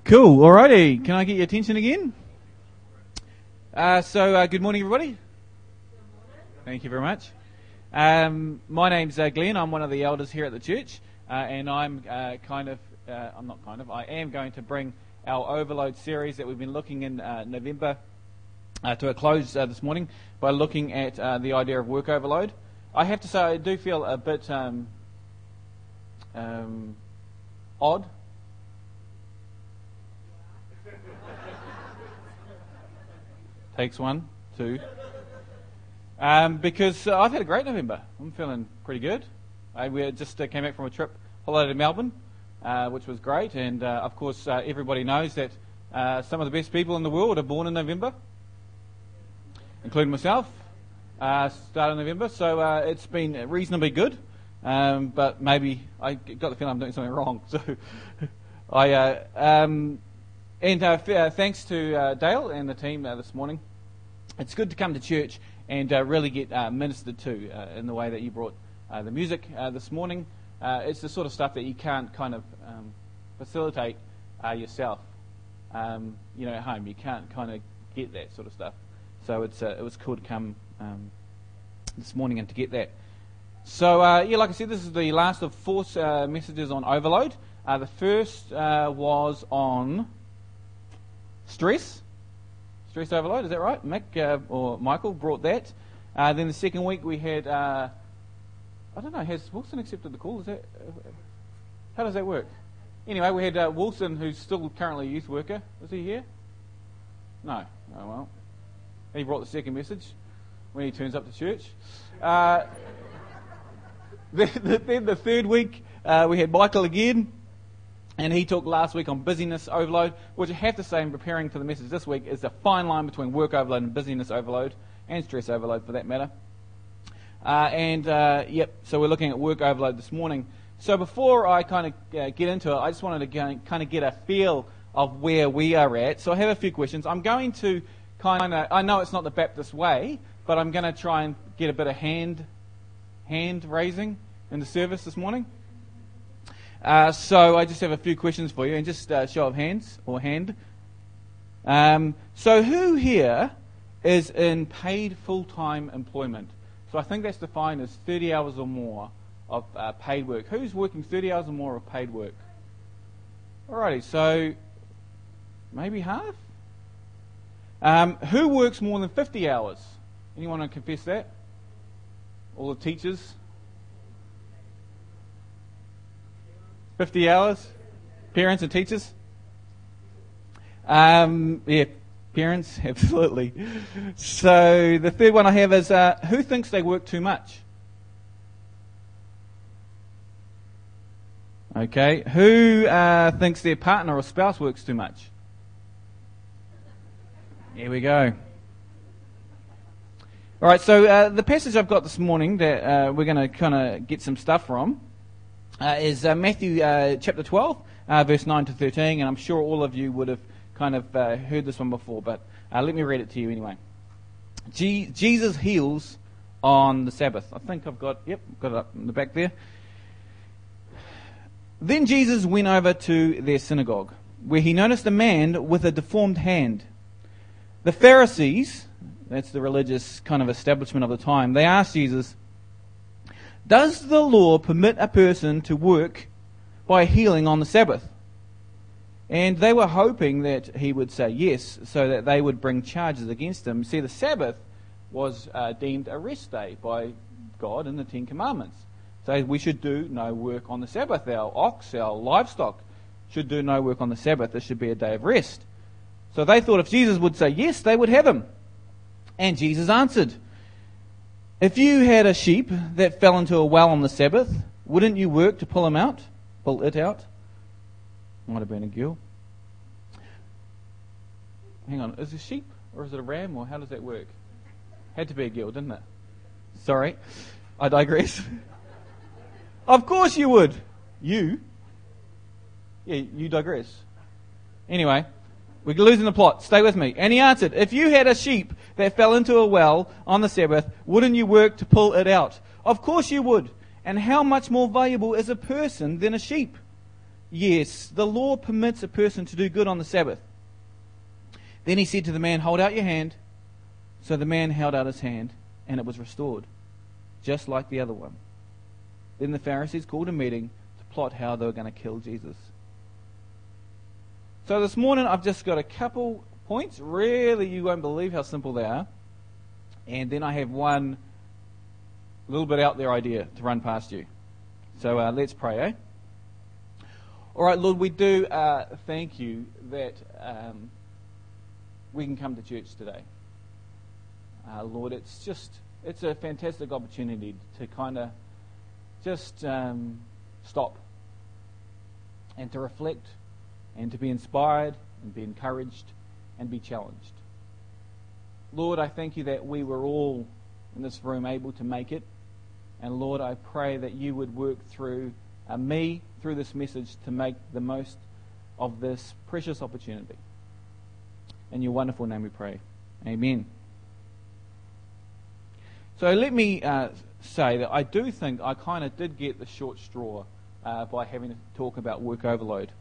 Cool. Alrighty. Can I get your attention again? Good morning, everybody. Thank you very much. My name's Glenn. I'm one of the elders here at the church, and I am going to bring our Overload series that we've been looking in November to a close this morning by looking at the idea of work overload. I have to say I do feel a bit odd. Takes 1, 2. Because I've had a great November. I'm feeling pretty good. We just came back from a trip, holiday to Melbourne, which was great. And of course, everybody knows that some of the best people in the world are born in November, including myself. Started in November, so it's been reasonably good. But maybe I got the feeling I'm doing something wrong. So thanks to Dale and the team this morning. It's good to come to church and really get ministered to in the way that you brought the music this morning. It's the sort of stuff that you can't kind of facilitate yourself. At home you can't kind of get that sort of stuff. So it was cool to come this morning and to get that. So like I said, this is the last of 4 messages on overload. The first was on stress overload, is that right? Mick or Michael brought that. Then the second week we had, I don't know, has Wilson accepted the call? How does that work? Anyway, we had Wilson, who's still currently a youth worker. Is he here? No. Oh well. He brought the second message when he turns up to church. Then the third week we had Michael again. And he talked last week on busyness overload, which I have to say in preparing for the message this week is a fine line between work overload and busyness overload, and stress overload for that matter. So we're looking at work overload this morning. So before I kind of get into it, I just wanted to kind of get a feel of where we are at. So I have a few questions. I'm going to I know it's not the Baptist way, but I'm going to try and get a bit of hand raising in the service this morning. So I just have a few questions for you, and just show of hands or hand. So who here is in paid full-time employment? So I think that's defined as 30 hours or more of paid work. Who's working 30 hours or more of paid work? Alrighty, so maybe half? Who works more than 50 hours? Anyone want to confess that? All the teachers? 50 hours? Parents and teachers? Yeah, parents, absolutely. So the third one I have is, who thinks they work too much? Okay. Who thinks their partner or spouse works too much? Here we go. All right, so the passage I've got this morning that we're going to kind of get some stuff from is Matthew chapter 12, verse 9 to 13, and I'm sure all of you would have kind of heard this one before, but let me read it to you anyway. Jesus heals on the Sabbath. I think I've got it up in the back there. Then Jesus went over to their synagogue, where he noticed a man with a deformed hand. The Pharisees, that's the religious kind of establishment of the time, they asked Jesus, "Does the law permit a person to work by healing on the Sabbath?" And they were hoping that he would say yes, so that they would bring charges against him. See, the Sabbath was deemed a rest day by God in the Ten Commandments. So we should do no work on the Sabbath. Our ox, our livestock, should do no work on the Sabbath. This should be a day of rest. So they thought if Jesus would say yes, they would have him. And Jesus answered, "If you had a sheep that fell into a well on the Sabbath, wouldn't you work to pull it out? Might have been a girl. Hang on, is it a sheep or is it a ram, or how does that work? Had to be a girl, didn't it? Sorry, I digress. Of course you would. You digress. Anyway, we're losing the plot. Stay with me. And he answered, "If you had a sheep that fell into a well on the Sabbath, wouldn't you work to pull it out? Of course you would. And how much more valuable is a person than a sheep? Yes, the law permits a person to do good on the Sabbath. Then he said to the man, hold out your hand. So the man held out his hand, and it was restored, just like the other one. Then the Pharisees called a meeting to plot how they were going to kill Jesus. So this morning I've just got a couple points. Really, you won't believe how simple they are. And then I have one little bit out there idea to run past you. So let's pray, eh? All right, Lord, we do thank you that we can come to church today. Lord, it's a fantastic opportunity to kind of just stop and to reflect and to be inspired and be encouraged and be challenged. Lord, I thank you that we were all in this room able to make it. And Lord, I pray that you would work through me, through this message, to make the most of this precious opportunity. In your wonderful name we pray. Amen. So let me say that I do think I kind of did get the short straw by having to talk about work overload.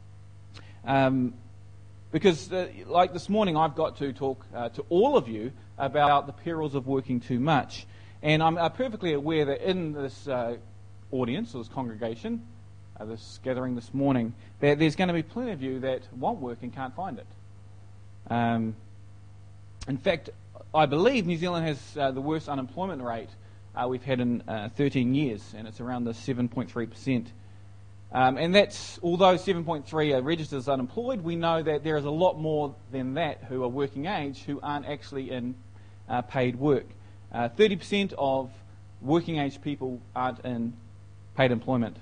Because like this morning I've got to talk to all of you about the perils of working too much. And I'm perfectly aware that in this audience, or this congregation, this gathering this morning, that there's going to be plenty of you that want work and can't find it. In fact, I believe New Zealand has the worst unemployment rate we've had in 13 years, and it's around the 7.3%. And that's, although 7.3 are registered as unemployed, we know that there is a lot more than that who are working age who aren't actually in paid work. 30% of working age people aren't in paid employment.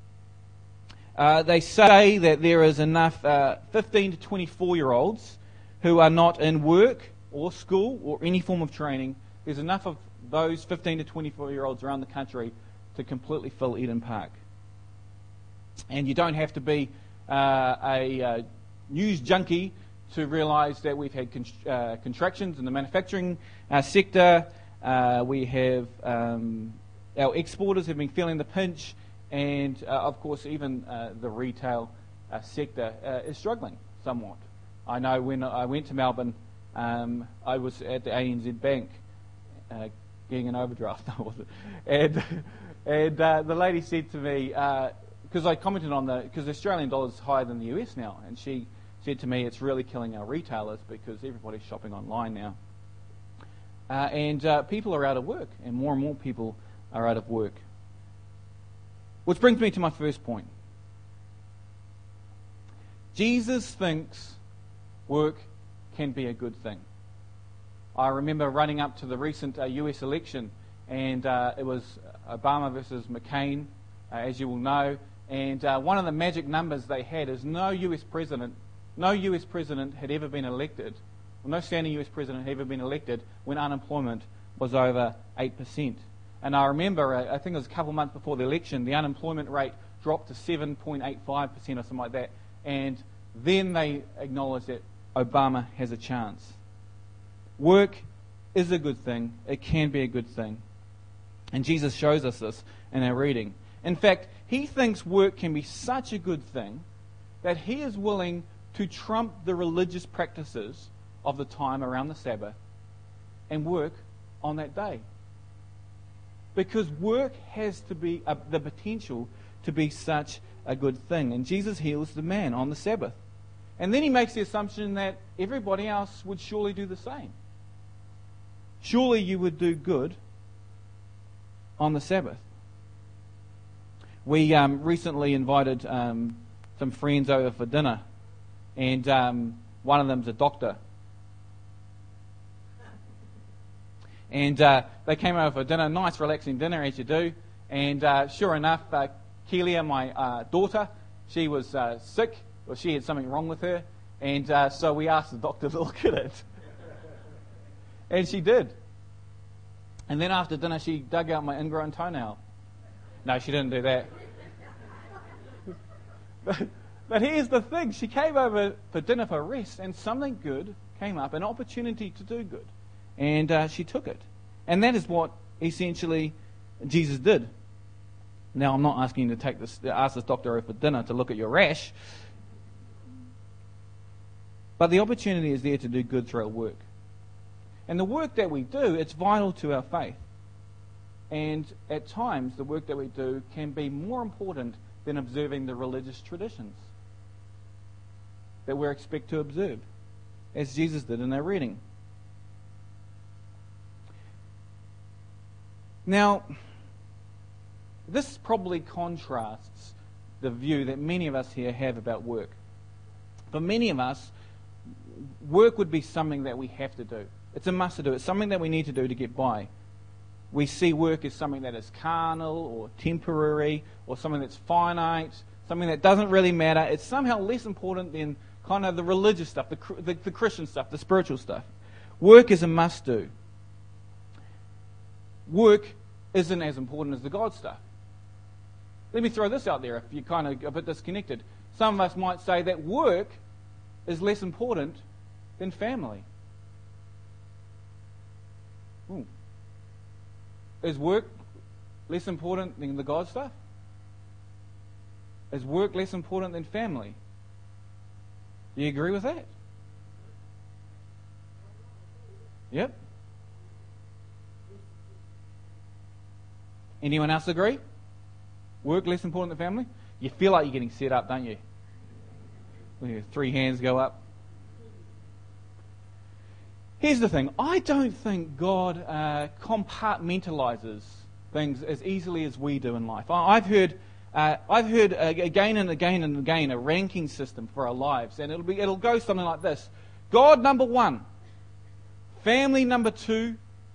They say that there is enough 15 to 24-year-olds who are not in work or school or any form of training. There's enough of those 15 to 24-year-olds around the country to completely fill Eden Park. And you don't have to be a news junkie to realise that we've had contractions in the manufacturing sector. We have our exporters have been feeling the pinch, and of course even the retail sector is struggling somewhat. I know when I went to Melbourne, I was at the ANZ Bank getting an overdraft, and the lady said to me, because I commented on because the Australian dollar is higher than the US now, and she said to me, it's really killing our retailers because everybody's shopping online now. And people are out of work, and more people are out of work. Which brings me to my first point. Jesus thinks work can be a good thing. I remember running up to the recent US election, and it was Obama versus McCain, as you will know. And one of the magic numbers they had is no US president had ever been elected, or no standing US president had ever been elected when unemployment was over 8%. And I remember, I think it was a couple of months before the election, the unemployment rate dropped to 7.85% or something like that. And then they acknowledged that Obama has a chance. Work is a good thing. It can be a good thing. And Jesus shows us this in our reading. In fact, he thinks work can be such a good thing that he is willing to trump the religious practices of the time around the Sabbath and work on that day. Because work has to be the potential to be such a good thing. And Jesus heals the man on the Sabbath. And then he makes the assumption that everybody else would surely do the same. Surely you would do good on the Sabbath. We recently invited some friends over for dinner, and one of them's a doctor. And they came over for dinner, nice relaxing dinner as you do, and sure enough, Keelia, my daughter, she was sick, or she had something wrong with her, and so we asked the doctor to look at it. And she did. And then after dinner, she dug out my ingrown toenail. No, she didn't do that. But here's the thing. She came over for dinner for rest, and something good came up, an opportunity to do good. And she took it. And that is what, essentially, Jesus did. Now, I'm not asking you to ask this doctor over for dinner to look at your rash, but the opportunity is there to do good through our work. And the work that we do, it's vital to our faith. And at times, the work that we do can be more important than observing the religious traditions that we're expected to observe, as Jesus did in our reading. Now, this probably contrasts the view that many of us here have about work. For many of us, work would be something that we have to do. It's a must to do. It's something that we need to do to get by. We see work as something that is carnal or temporary or something that's finite, something that doesn't really matter. It's somehow less important than kind of the religious stuff, the Christian stuff, the spiritual stuff. Work is a must do. Work isn't as important as the God stuff. Let me throw this out there if you're kind of a bit disconnected. Some of us might say that work is less important than family. Ooh. Is work less important than the God stuff? Is work less important than family? Do you agree with that? Yep. Anyone else agree? Work less important than family? You feel like you're getting set up, don't you? When 3 hands go up. Here's the thing. I don't think God compartmentalizes things as easily as we do in life. I've heard again and again and again a ranking system for our lives, and it'll go something like this: God number 1, family number 2,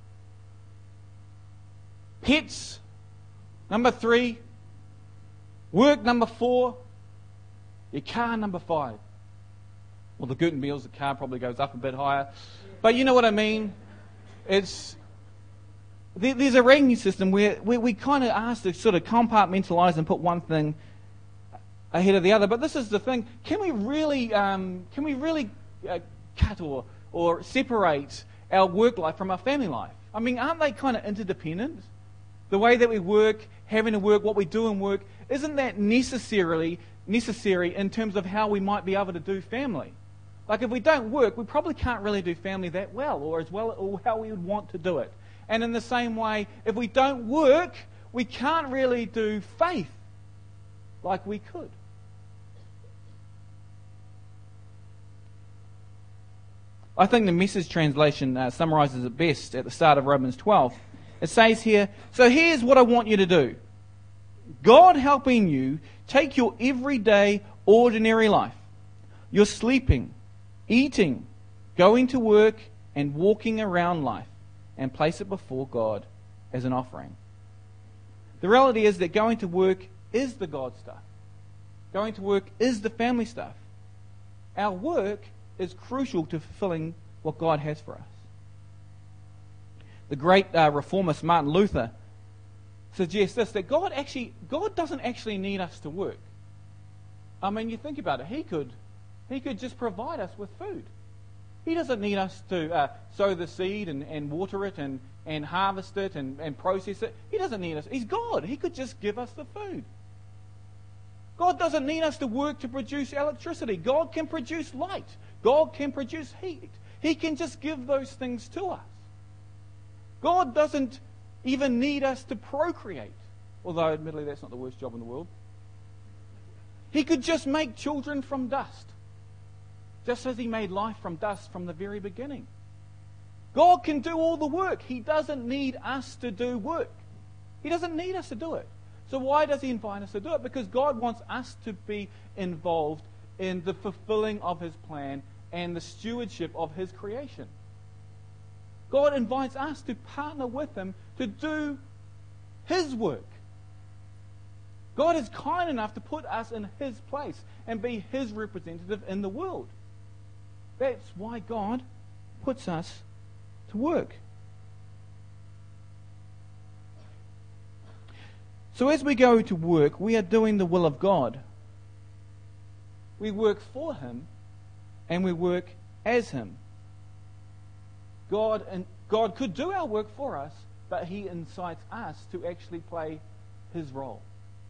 pets number 3, work number 4, your car number 5. Well, the Gutenberg's, the car probably goes up a bit higher. But you know what I mean? There's a ranking system where we kind of ask to sort of compartmentalize and put one thing ahead of the other. But this is the thing: can we really cut or separate our work life from our family life? I mean, aren't they kind of interdependent? The way that we work, having to work, what we do in work, isn't that necessary in terms of how we might be able to do family? Like if we don't work, we probably can't really do family that well or how we would want to do it. And in the same way, if we don't work, we can't really do faith like we could. I think the Message translation summarizes it best at the start of Romans 12. It says here, so here's what I want you to do. God helping you take your everyday, ordinary life. You're sleeping, eating, going to work, and walking around life, and place it before God as an offering. The reality is that going to work is the God stuff. Going to work is the family stuff. Our work is crucial to fulfilling what God has for us. The great reformist Martin Luther suggests this, that God doesn't actually need us to work. I mean, you think about it, He could just provide us with food. He doesn't need us to sow the seed and water it and harvest it and process it. He doesn't need us. He's God. He could just give us the food. God doesn't need us to work to produce electricity. God can produce light. God can produce heat. He can just give those things to us. God doesn't even need us to procreate, although admittedly that's not the worst job in the world. He could just make children from dust, just as He made life from dust from the very beginning. God can do all the work. He doesn't need us to do work. He doesn't need us to do it. So why does He invite us to do it? Because God wants us to be involved in the fulfilling of His plan and the stewardship of His creation. God invites us to partner with Him to do His work. God is kind enough to put us in His place and be His representative in the world. That's why God puts us to work. So as we go to work, we are doing the will of God. We work for Him and we work as Him. God could do our work for us, but He incites us to actually play His role.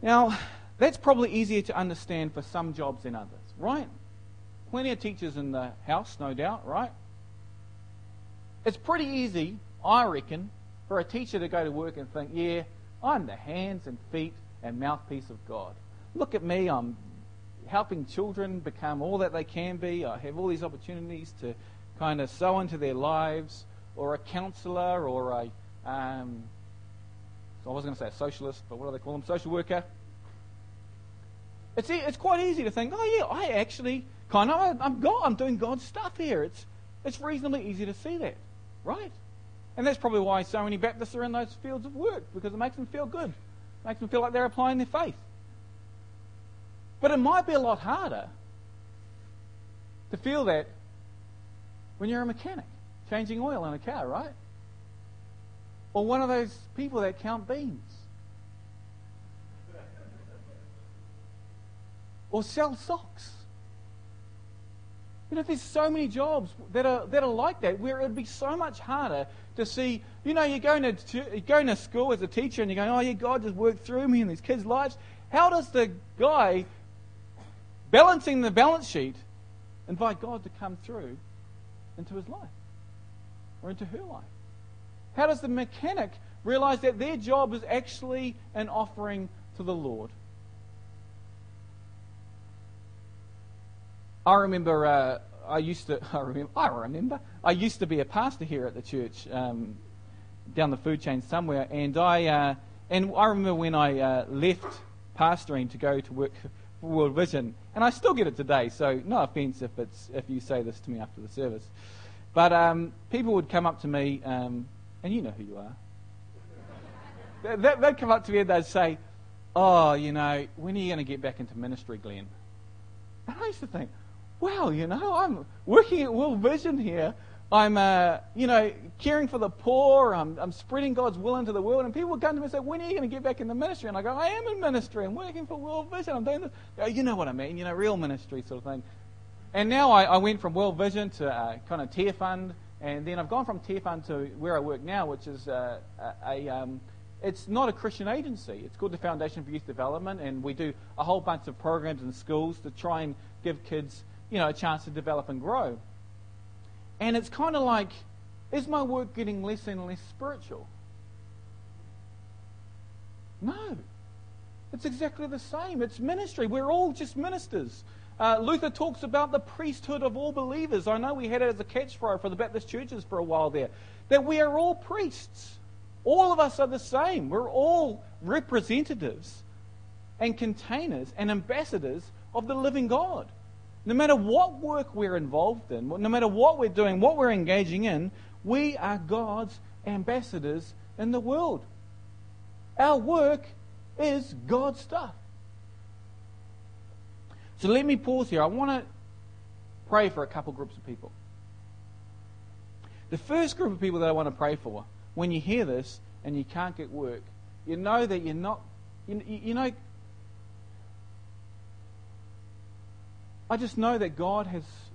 Now, that's probably easier to understand for some jobs than others, right? Plenty of teachers in the house, no doubt, right? It's pretty easy, I reckon, for a teacher to go to work and think, yeah, I'm the hands and feet and mouthpiece of God. Look at me, I'm helping children become all that they can be. I have all these opportunities to kind of sow into their lives, or a counsellor, or a, so I was going to say a socialist, but what do they call them? Social worker. It's quite easy to think, oh yeah, I actually kind of, I'm doing God's stuff here. It's reasonably easy to see that, right? And that's probably why so many Baptists are in those fields of work, because it makes them feel good. It makes them feel like they're applying their faith. But it might be a lot harder to feel that when you're a mechanic, changing oil in a car, right? Or one of those people that count beans. Or sell socks. You know, there's so many jobs that are like that, where it would be so much harder to see, you know, you're going to school as a teacher and you're going, oh yeah, God just worked through me in these kids' lives. How does the guy balancing the balance sheet invite God to come through into his life or into her life? How does the mechanic realize that their job is actually an offering to the Lord? I remember I used to be a pastor here at the church down the food chain somewhere, and I remember when I left pastoring to go to work for World Vision, and I still get it today. So no offence if you say this to me after the service, but people would come up to me, and you know who you are. They'd come up to me and they'd say, "Oh, you know, when are you going to get back into ministry, Glenn?" And I used to think, wow, you know, I'm working at World Vision here. I'm, caring for the poor. I'm spreading God's will into the world. And people would come to me and say, when are you going to get back in the ministry? And I go, I am in ministry. I'm working for World Vision. I'm doing this. Go, you know what I mean, you know, real ministry sort of thing. And now I went from World Vision to kind of Tear Fund. And then I've gone from Tear Fund to where I work now, which is it's not a Christian agency. It's called the Foundation for Youth Development. And we do a whole bunch of programs in schools to try and give kids, you know, a chance to develop and grow. And it's kind of like, is my work getting less and less spiritual? No. It's exactly the same. It's ministry. We're all just ministers. Luther talks about the priesthood of all believers. I know we had it as a catchphrase for the Baptist churches for a while there, that we are all priests. All of us are the same. We're all representatives and containers and ambassadors of the living God. No matter what work we're involved in, no matter what we're doing, what we're engaging in, we are God's ambassadors in the world. Our work is God's stuff. So let me pause here. I want to pray for a couple groups of people. The first group of people that I want to pray for, when you hear this and you can't get work, you know that you're not, you know, I just know that God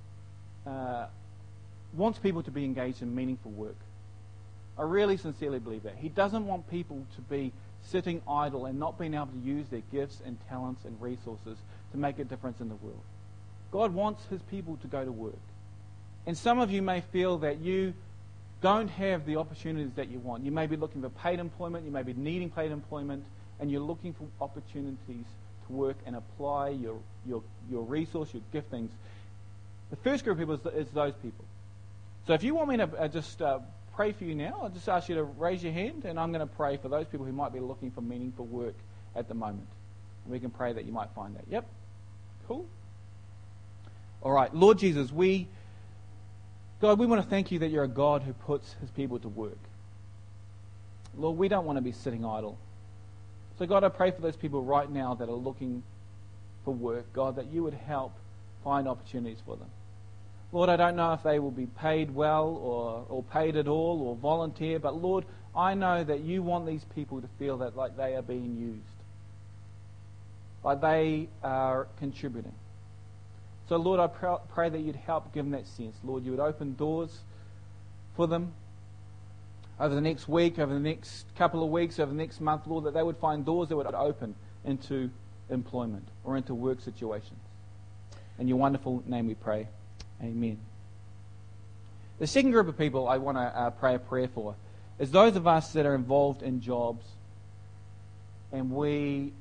wants people to be engaged in meaningful work. I really sincerely believe that. He doesn't want people to be sitting idle and not being able to use their gifts and talents and resources to make a difference in the world. God wants His people to go to work. And some of you may feel that you don't have the opportunities that you want. You may be looking for paid employment, you may be needing paid employment, and you're looking for opportunities to work and apply your resource, your giftings. The first group of people is those people. So if you want me to just pray for you now, I'll just ask you to raise your hand, and I'm going to pray for those people who might be looking for meaningful work at the moment. And we can pray that you might find that. Yep. Cool. All right. Lord Jesus, God, we want to thank you that you're a God who puts His people to work. Lord, we don't want to be sitting idle. So God, I pray for those people right now that are looking for work, God, that you would help find opportunities for them. Lord, I don't know if they will be paid well or paid at all or volunteer, but Lord, I know that you want these people to feel that like they are being used, like they are contributing. So Lord, I pray that you'd help give them that sense. Lord, you would open doors for them over the next week, over the next couple of weeks, over the next month, Lord, that they would find doors that would open into employment or into work situations. In your wonderful name we pray. Amen. The second group of people I want to pray a prayer for is those of us that are involved in jobs and we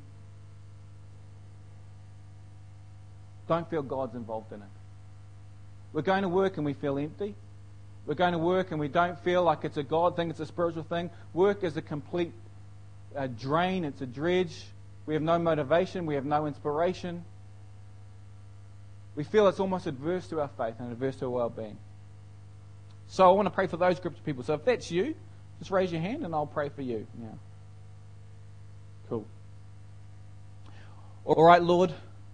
don't feel God's involved in it. We're going to work and we feel empty. We're going to work and we don't feel like it's a God thing, it's a spiritual thing. Work is a complete drain, it's a dredge. We have no motivation, we have no inspiration. We feel it's almost adverse to our faith and adverse to our well-being. So I want to pray for those groups of people. So if that's you, just raise your hand and I'll pray for you now. Cool. All right, Lord.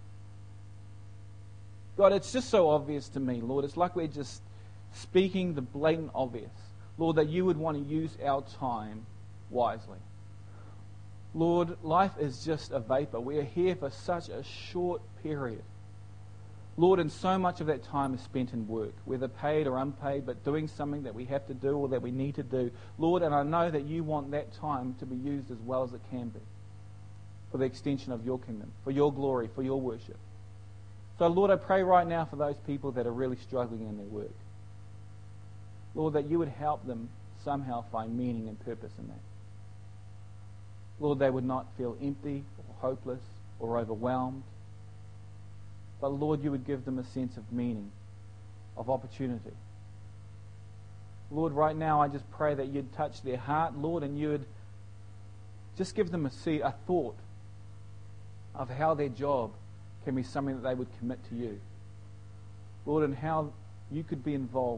God, it's just so obvious to me, Lord. It's like we're just speaking the blatant obvious. Lord, that you would want to use our time wisely. Lord, life is just a vapor. We are here for such a short period. Lord, and so much of that time is spent in work, whether paid or unpaid, but doing something that we have to do or that we need to do. Lord, and I know that you want that time to be used as well as it can be for the extension of your kingdom, for your glory, for your worship. So, Lord, I pray right now for those people that are really struggling in their work. Lord, that you would help them somehow find meaning and purpose in that. Lord, they would not feel empty or hopeless or overwhelmed. But, Lord, you would give them a sense of meaning, of opportunity. Lord, right now I just pray that you'd touch their heart, Lord, and you would just give them a thought of how their job can be something that they would commit to you. Lord, and how you could be involved.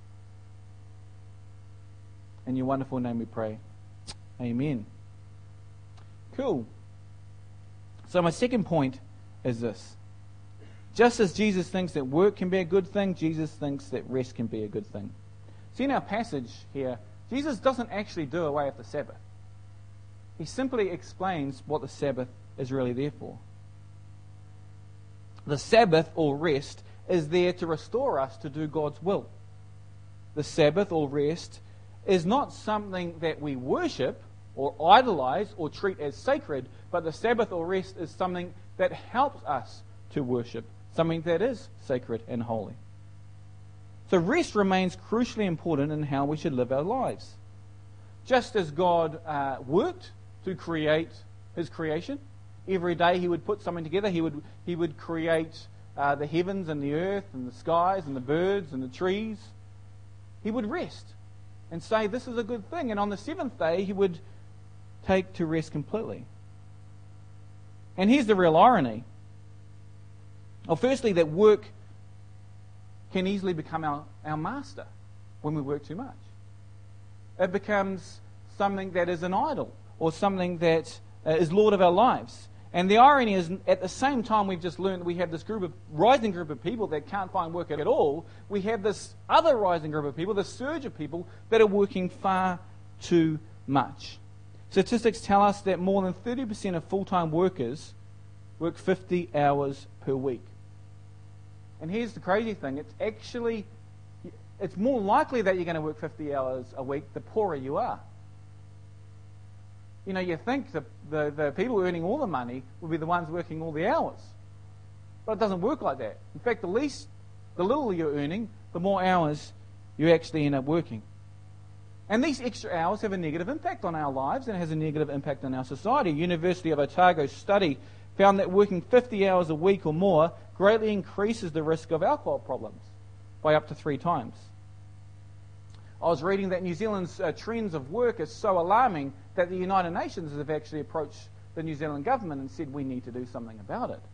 In your wonderful name we pray. Amen. Cool. So my second point is this. Just as Jesus thinks that work can be a good thing, Jesus thinks that rest can be a good thing. See, in our passage here, Jesus doesn't actually do away with the Sabbath. He simply explains what the Sabbath is really there for. The Sabbath, or rest, is there to restore us to do God's will. The Sabbath, or rest, is not something that we worship or idolize or treat as sacred, but the Sabbath or rest is something that helps us to worship, something that is sacred and holy. So rest remains crucially important in how we should live our lives. Just as God worked to create his creation, every day he would put something together. He would create the heavens and the earth and the skies and the birds and the trees. He would rest and say, this is a good thing. And on the seventh day, he would take to rest completely. And here's the real irony. Well, firstly, that work can easily become our master when we work too much. It becomes something that is an idol or something that is Lord of our lives. And the irony is, at the same time we've just learned that we have this rising group of people that can't find work at all, we have this other rising group of people, this surge of people that are working far too much. Statistics tell us that more than 30% of full-time workers work 50 hours per week. And here's the crazy thing, it's more likely that you're going to work 50 hours a week the poorer you are. You know, you think the people earning all the money will be the ones working all the hours. But it doesn't work like that. In fact, the little you're earning, the more hours you actually end up working. And these extra hours have a negative impact on our lives and it has a negative impact on our society. University of Otago's study found that working 50 hours a week or more greatly increases the risk of alcohol problems by up to 3 times. I was reading that New Zealand's trends of work is so alarming that the United Nations have actually approached the New Zealand government and said we need to do something about it.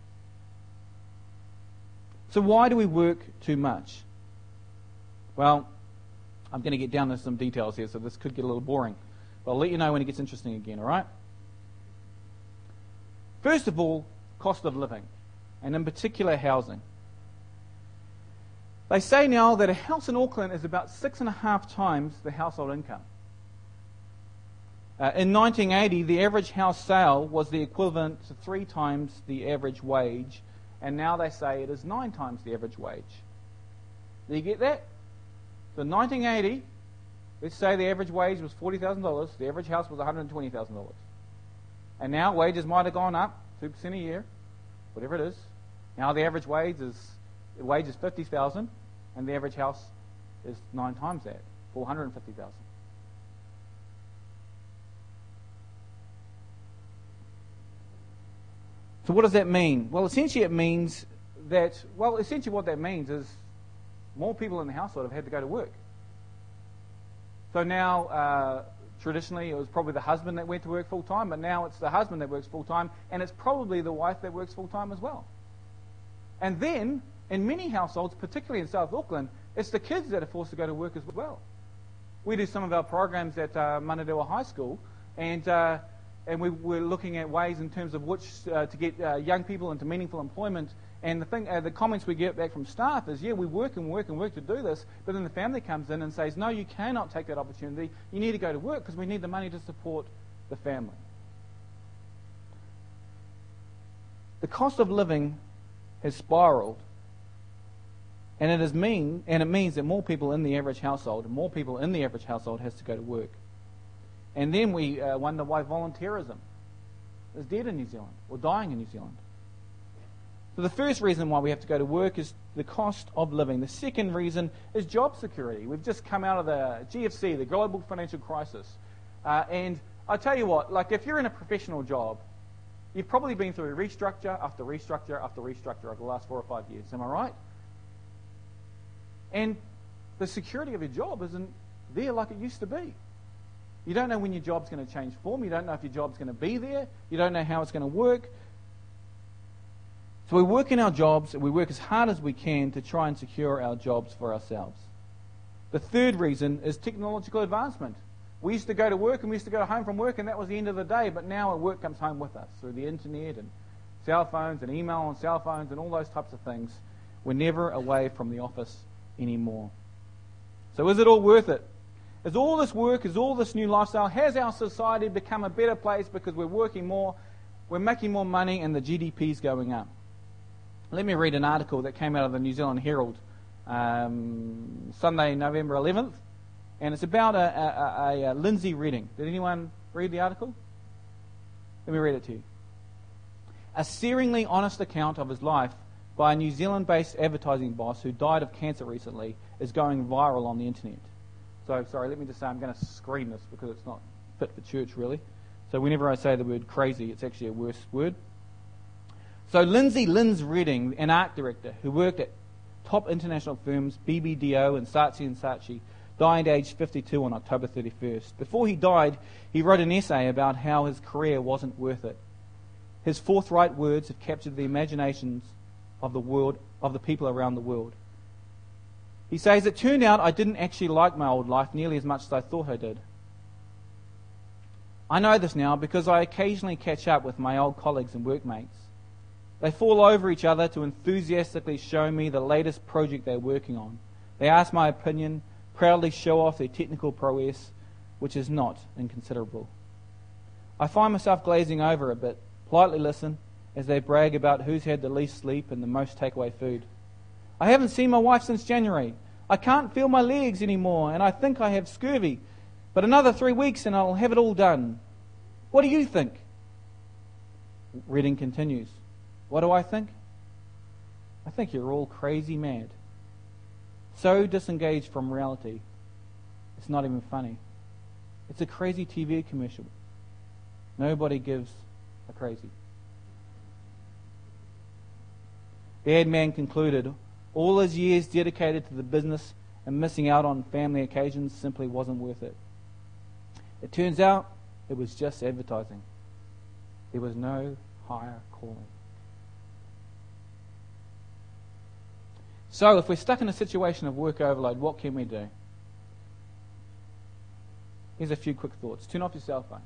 So why do we work too much? Well, I'm going to get down to some details here, so this could get a little boring. But I'll let you know when it gets interesting again, all right? First of all, cost of living, and in particular housing. They say now that a house in Auckland is about 6.5 times the household income. In 1980, the average house sale was the equivalent to 3 times the average wage, and now they say it is 9 times the average wage. Do you get that? So in 1980, let's say the average wage was $40,000, the average house was $120,000. And now wages might have gone up 2% a year, whatever it is. Now the average wage is $50,000, and the average house is 9 times that, $450,000. So what does that mean? Well, essentially what that means is more people in the household have had to go to work. So now, traditionally, it was probably the husband that went to work full-time, but now it's the husband that works full-time, and it's probably the wife that works full-time as well. And then, in many households, particularly in South Auckland, it's the kids that are forced to go to work as well. We do some of our programs at Manarewa High School, and we're looking at ways in terms of which to get young people into meaningful employment. And the comments we get back from staff is, we work and work and work to do this, but then the family comes in and says, no, you cannot take that opportunity. You need to go to work because we need the money to support the family. The cost of living has spiraled, and it means that more people in the average household has to go to work. And then we wonder why volunteerism is dead in New Zealand, or dying in New Zealand. So the first reason why we have to go to work is the cost of living. The second reason is job security. We've just come out of the GFC, the global financial crisis. And I tell you what, like if you're in a professional job, you've probably been through restructure after restructure after restructure over the last 4 or 5 years. Am I right? And the security of your job isn't there like it used to be. You don't know when your job's going to change form. You don't know if your job's going to be there. You don't know how it's going to work. So we work in our jobs, and we work as hard as we can to try and secure our jobs for ourselves. The third reason is technological advancement. We used to go to work and we used to go home from work, and that was the end of the day, but now our work comes home with us through the internet and cell phones and email on cell phones and all those types of things. We're never away from the office anymore. So is it all worth it? Is all this work, is all this new lifestyle, has our society become a better place because we're working more, we're making more money, and the GDP's going up? Let me read an article that came out of the New Zealand Herald Sunday, November 11th, and it's about a Lindsay Redding. Did anyone read the article? Let me read it to you. A searingly honest account of his life by a New Zealand-based advertising boss who died of cancer recently is going viral on the internet. So, sorry, let me just say I'm going to screen this because it's not fit for church, really. So whenever I say the word crazy, it's actually a worse word. So Lindsay Redding, an art director who worked at top international firms BBDO and Saatchi & Saatchi, died aged 52 on October 31st. Before he died, he wrote an essay about how his career wasn't worth it. His forthright words have captured the imaginations of the people around the world. He says, "It turned out I didn't actually like my old life nearly as much as I thought I did. I know this now because I occasionally catch up with my old colleagues and workmates. They fall over each other to enthusiastically show me the latest project they're working on. They ask my opinion, proudly show off their technical prowess, which is not inconsiderable. I find myself glazing over a bit, politely listen as they brag about who's had the least sleep and the most takeaway food. I haven't seen my wife since January. I can't feel my legs anymore, and I think I have scurvy. But another 3 weeks and I'll have it all done. What do you think?" Redding continues. "What do I think? I think you're all crazy mad. So disengaged from reality, it's not even funny. It's a crazy TV commercial. Nobody gives a crazy." The ad man concluded, all his years dedicated to the business and missing out on family occasions simply wasn't worth it. It turns out it was just advertising. There was no higher calling. So if we're stuck in a situation of work overload, what can we do? Here's a few quick thoughts. Turn off your cell phone.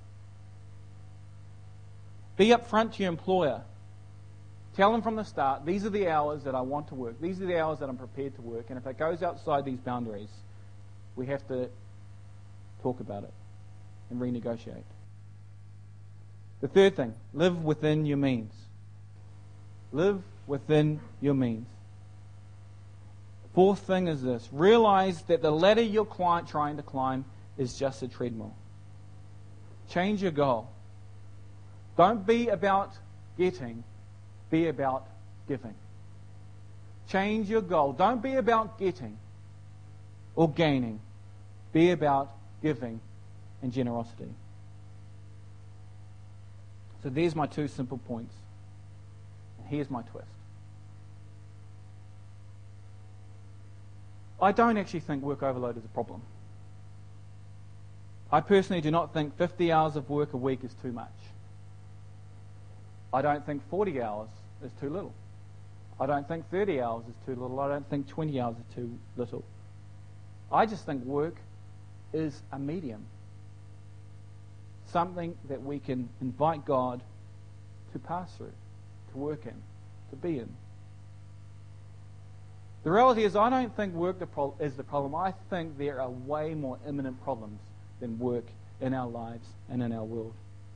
Be upfront to your employer. Tell them from the start, these are the hours that I want to work. These are the hours that I'm prepared to work. And if it goes outside these boundaries, we have to talk about it and renegotiate. The third thing, live within your means. Live within your means. Fourth thing is this. Realize that the ladder you're trying to climb is just a treadmill. Change your goal. Don't be about getting, be about giving. Change your goal. Don't be about getting or gaining. Be about giving and generosity. So there's my two simple points. And here's my twist. I don't actually think work overload is a problem. I personally do not think 50 hours of work a week is too much. I don't think 40 hours is too little. I don't think 30 hours is too little. I don't think 20 hours is too little. I just think work is a medium. Something that we can invite God to pass through, to work in, to be in. The reality is I don't think work is the problem. I think there are way more imminent problems than work in our lives and in our world.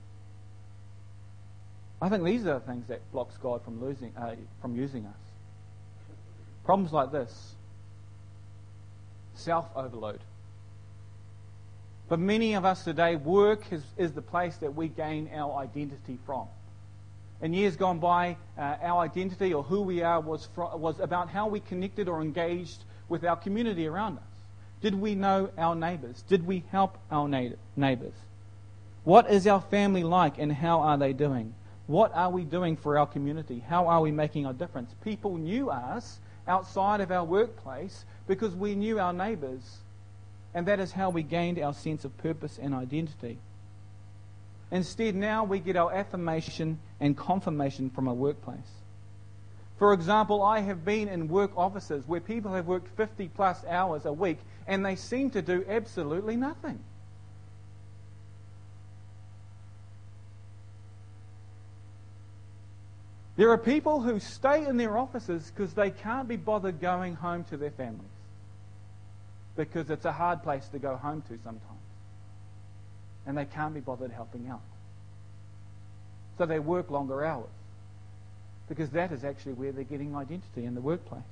I think these are the things that blocks God from using us. Problems like this. Self-overload. For many of us today, work is the place that we gain our identity from. In years gone by, our identity or who we are was about how we connected or engaged with our community around us. Did we know our neighbours? Did we help our neighbours? What is our family like and how are they doing? What are we doing for our community? How are we making a difference? People knew us outside of our workplace because we knew our neighbours, and that is how we gained our sense of purpose and identity. Instead, now we get our affirmation and confirmation from our workplace. For example, I have been in work offices where people have worked 50 plus hours a week and they seem to do absolutely nothing. There are people who stay in their offices because they can't be bothered going home to their families. Because it's a hard place to go home to sometimes. And they can't be bothered helping out. So they work longer hours. Because that is actually where they're getting identity, in the workplace.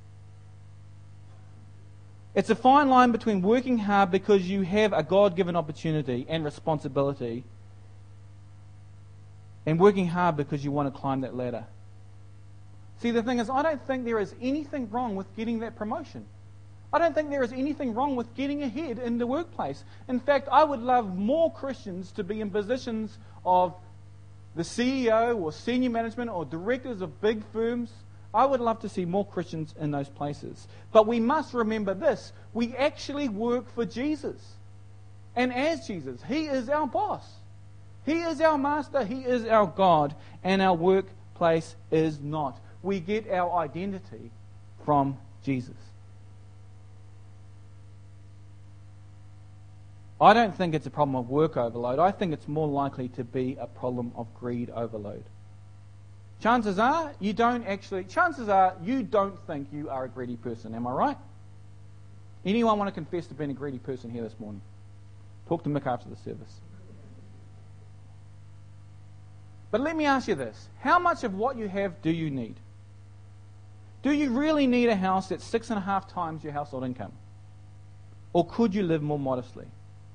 It's a fine line between working hard because you have a God-given opportunity and responsibility, and working hard because you want to climb that ladder. See, the thing is, I don't think there is anything wrong with getting that promotion. I don't think there is anything wrong with getting ahead in the workplace. In fact, I would love more Christians to be in positions of the CEO or senior management or directors of big firms. I would love to see more Christians in those places. But we must remember this. We actually work for Jesus. And as Jesus, He is our boss. He is our master. He is our God. And our workplace is not. We get our identity from Jesus. I don't think it's a problem of work overload. I think it's more likely to be a problem of greed overload. Chances are you don't think you are a greedy person. Am I right? Anyone want to confess to being a greedy person here this morning? Talk to Mick after the service. But let me ask you this. How much of what you have do you need? Do you really need a house that's 6.5 times your household income? Or could you live more modestly?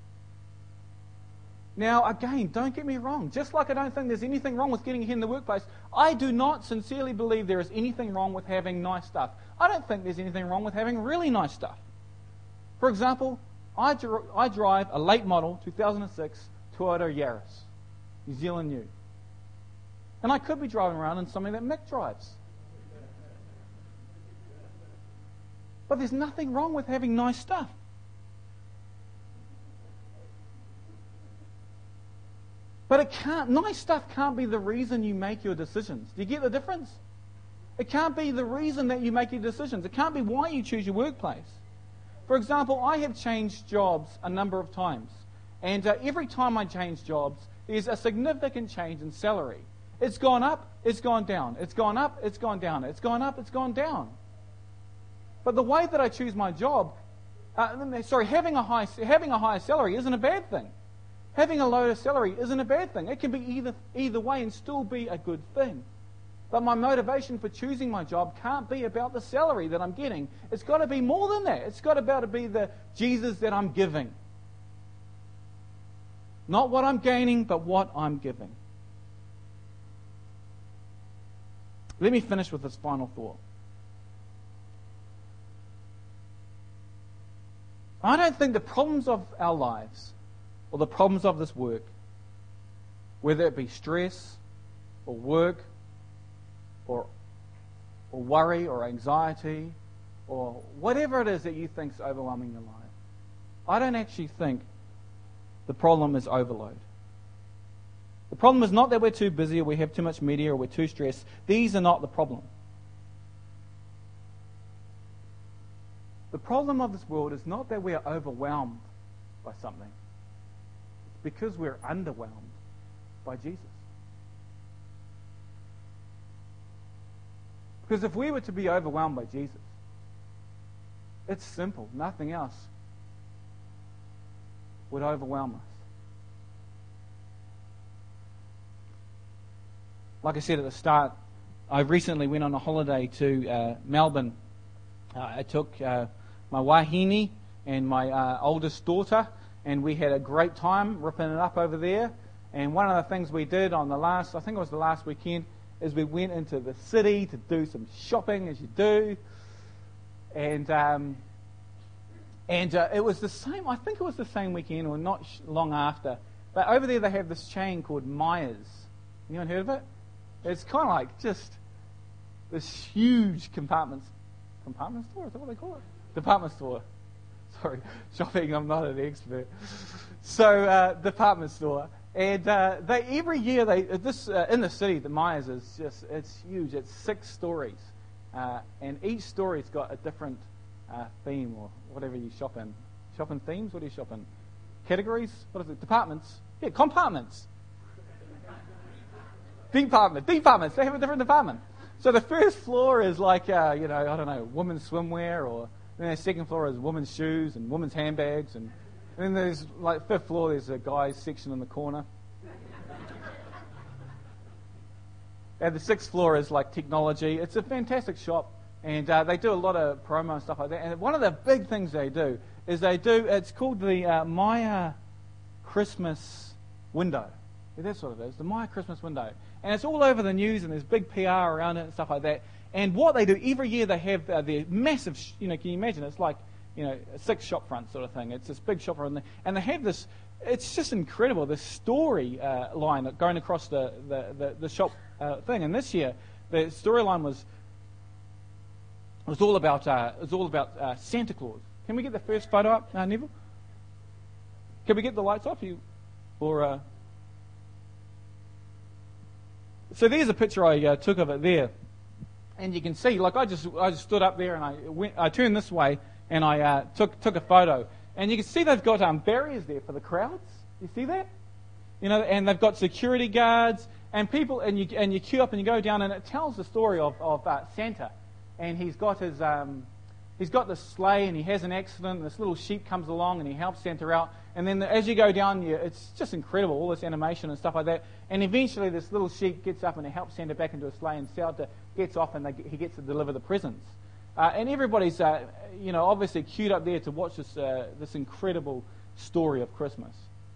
Now, again, don't get me wrong. Just like I don't think there's anything wrong with getting ahead in the workplace, I do not sincerely believe there is anything wrong with having nice stuff. I don't think there's anything wrong with having really nice stuff. For example, I drive a late model 2006 Toyota Yaris, New Zealand new. And I could be driving around in something that Mick drives. But there's nothing wrong with having nice stuff. But nice stuff can't be the reason you make your decisions. Do you get the difference? It can't be the reason that you make your decisions. It can't be why you choose your workplace. For example, I have changed jobs a number of times. And every time I change jobs, there's a significant change in salary. It's gone up, it's gone down. It's gone up, it's gone down. It's gone up, it's gone down. But the way that I choose my job, having a higher salary isn't a bad thing. Having a lower salary isn't a bad thing. It can be either way and still be a good thing. But my motivation for choosing my job can't be about the salary that I'm getting. It's got to be more than that. It's got to be the Jesus that I'm giving. Not what I'm gaining, but what I'm giving. Let me finish with this final thought. I don't think the problems of our lives or the problems of this work, whether it be stress or work or worry or anxiety or whatever it is that you think is overwhelming your life, I don't actually think the problem is overload. The problem is not that we're too busy or we have too much media or we're too stressed. These are not the problem. The problem of this world is not that we are overwhelmed by something. It's because we're underwhelmed by Jesus. Because if we were to be overwhelmed by Jesus, it's simple. Nothing else would overwhelm us. Like I said at the start, I recently went on a holiday to Melbourne. I took my wahine and my oldest daughter, and we had a great time ripping it up over there. And one of the things we did on I think it was the last weekend, is we went into the city to do some shopping, as you do. And it was the same, I think it was the same weekend or not long after. But over there they have this chain called Myers. Anyone heard of it? It's kind of like just this huge department store, is that what they call it? Department store. Sorry, shopping, I'm not an expert. So, department store. And they every year, in the city, the Myers it's huge. It's 6 stories. And each story's got a different theme or whatever you shop in. Shop in themes? What do you shop in? Categories? What is it? Departments? Yeah, compartments. Departments. They have a different department. So the first floor is like, I don't know, women's swimwear, or then the second floor is women's shoes and women's handbags, and then there's like 5th floor, there's a guy's section in the corner. And the 6th floor is like technology. It's a fantastic shop, and they do a lot of promo and stuff like that. And one of the big things they do is it's called the Myer Christmas window. Yeah, that's what it is, the Myer Christmas window. And it's all over the news, and there's big PR around it and stuff like that. And what they do, every year they have their massive, can you imagine, it's like, 6 shop fronts sort of thing. It's this big shop front, and they have this, it's just incredible, this story line going across the shop thing. And this year, the storyline was all about Santa Claus. Can we get the first photo up, Neville? Can we get the lights off? So there's a picture I took of it there, and you can see, like I just stood up there and I turned this way and I took a photo, and you can see they've got barriers there for the crowds. You see that? And they've got security guards and people, and you queue up and you go down, and it tells the story of Santa, and he's got this sleigh and he has an accident, and this little sheep comes along and he helps Santa out. And then as you go down, it's just incredible, all this animation and stuff like that. And eventually this little sheep gets up and it helps Santa back into a sleigh, and Santa gets off and he gets to deliver the presents. And everybody's, obviously queued up there to watch this incredible story of Christmas.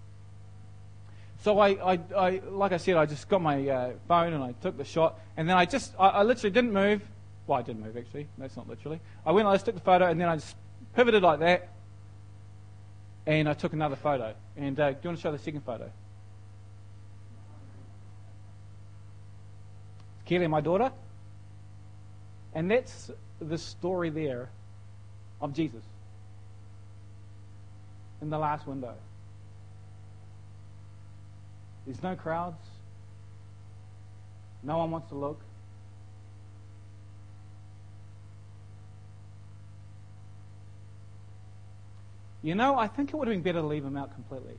So I like I said, I just got my phone and I took the shot, and then I literally didn't move. Well, I didn't move actually. That's not literally. I just took the photo, and then I just pivoted like that, and I took another photo. And do you want to show the second photo? Kelly, my daughter. And that's the story there of Jesus in the last window. There's no crowds. No one wants to look. I think it would have been better to leave him out completely.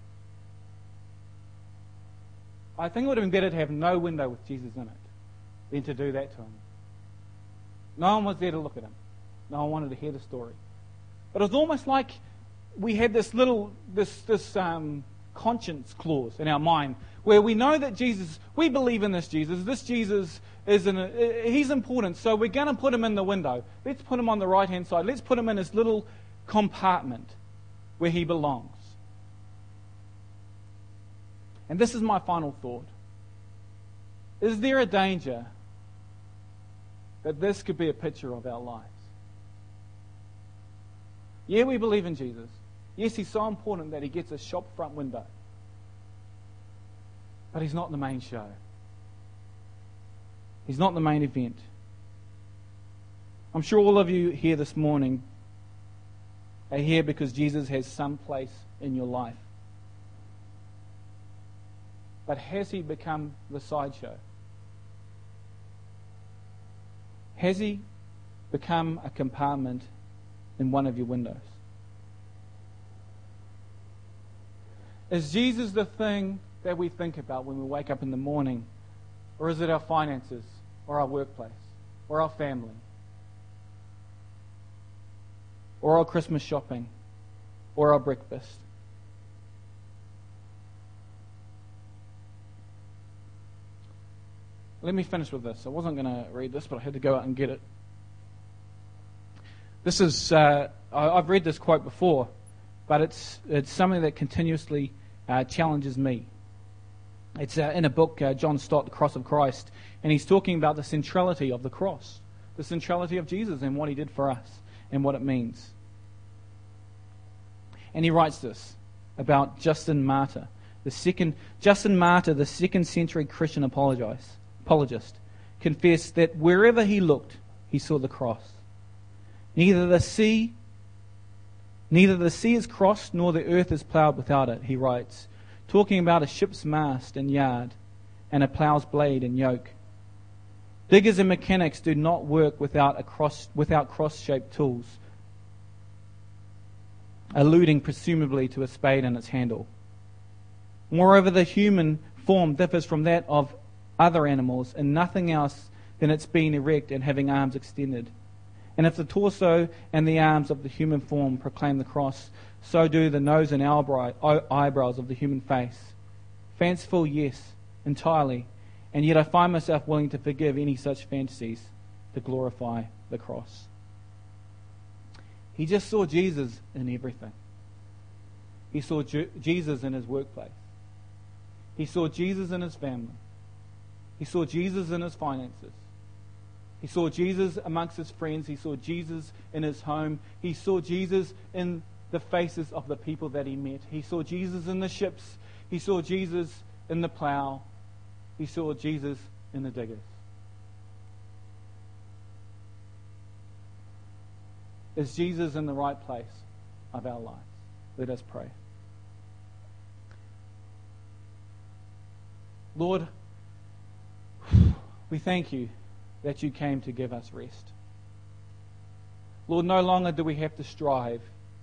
I think it would have been better to have no window with Jesus in it than to do that to him. No one was there to look at him. No one wanted to hear the story. But it was almost like we had this conscience clause in our mind where we know that Jesus, we believe in this Jesus. This Jesus he's important, so we're going to put him in the window. Let's put him on the right-hand side. Let's put him in this little compartment where he belongs. And this is my final thought. Is there a danger that this could be a picture of our lives. Yeah, we believe in Jesus. Yes, He's so important that He gets a shop front window. But He's not the main show. He's not the main event. I'm sure all of you here this morning are here because Jesus has some place in your life. But has He become the sideshow? Has He become a compartment in one of your windows? Is Jesus the thing that we think about when we wake up in the morning? Or is it our finances, or our workplace, or our family, or our Christmas shopping, or our breakfast? Let me finish with this. I wasn't going to read this, but I had to go out and get it. This is, I've read this quote before, but it's something that continuously challenges me. It's in a book, John Stott, The Cross of Christ, and he's talking about the centrality of the cross, the centrality of Jesus and what He did for us and what it means. And he writes this about Justin Martyr, the second century Christian apologist, confessed that wherever he looked, he saw the cross. Neither the sea is crossed, nor the earth is ploughed without it, he writes, talking about a ship's mast and yard, and a plough's blade and yoke. Diggers and mechanics do not work without cross-shaped tools, alluding presumably to a spade and its handle. Moreover, the human form differs from that of other animals in nothing else than its being erect and having arms extended. And if the torso and the arms of the human form proclaim the cross, so do the nose and eyebrows of the human face. Fanciful, yes, entirely, and yet I find myself willing to forgive any such fantasies to glorify the cross. He just saw Jesus in everything. He saw Jesus in his workplace. He saw Jesus in his family. He saw Jesus in his finances. He saw Jesus amongst his friends. He saw Jesus in his home. He saw Jesus in the faces of the people that he met. He saw Jesus in the ships. He saw Jesus in the plow. He saw Jesus in the diggers. Is Jesus in the right place of our lives? Let us pray. Lord, we thank you that you came to give us rest. Lord, no longer do we have to strive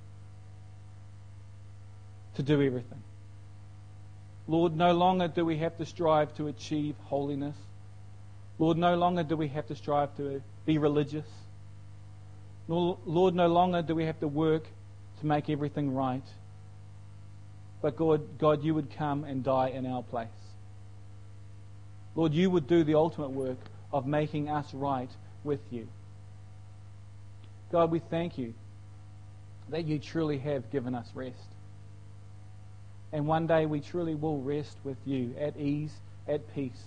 to do everything. Lord, no longer do we have to strive to achieve holiness. Lord, no longer do we have to strive to be religious. Lord, no longer do we have to work to make everything right. But God, you would come and die in our place. Lord, you would do the ultimate work of making us right with you. God, we thank you that you truly have given us rest. And one day we truly will rest with you at ease, at peace.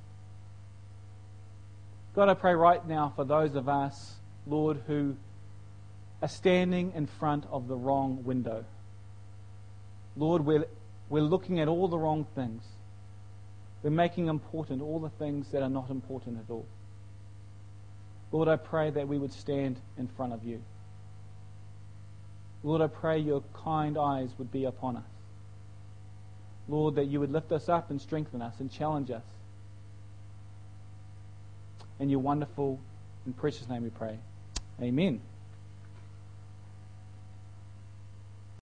God, I pray right now for those of us, Lord, who are standing in front of the wrong window. Lord, we're looking at all the wrong things. We're making important all the things that are not important at all. Lord, I pray that we would stand in front of you. Lord, I pray your kind eyes would be upon us. Lord, that you would lift us up and strengthen us and challenge us. In your wonderful and precious name we pray. Amen.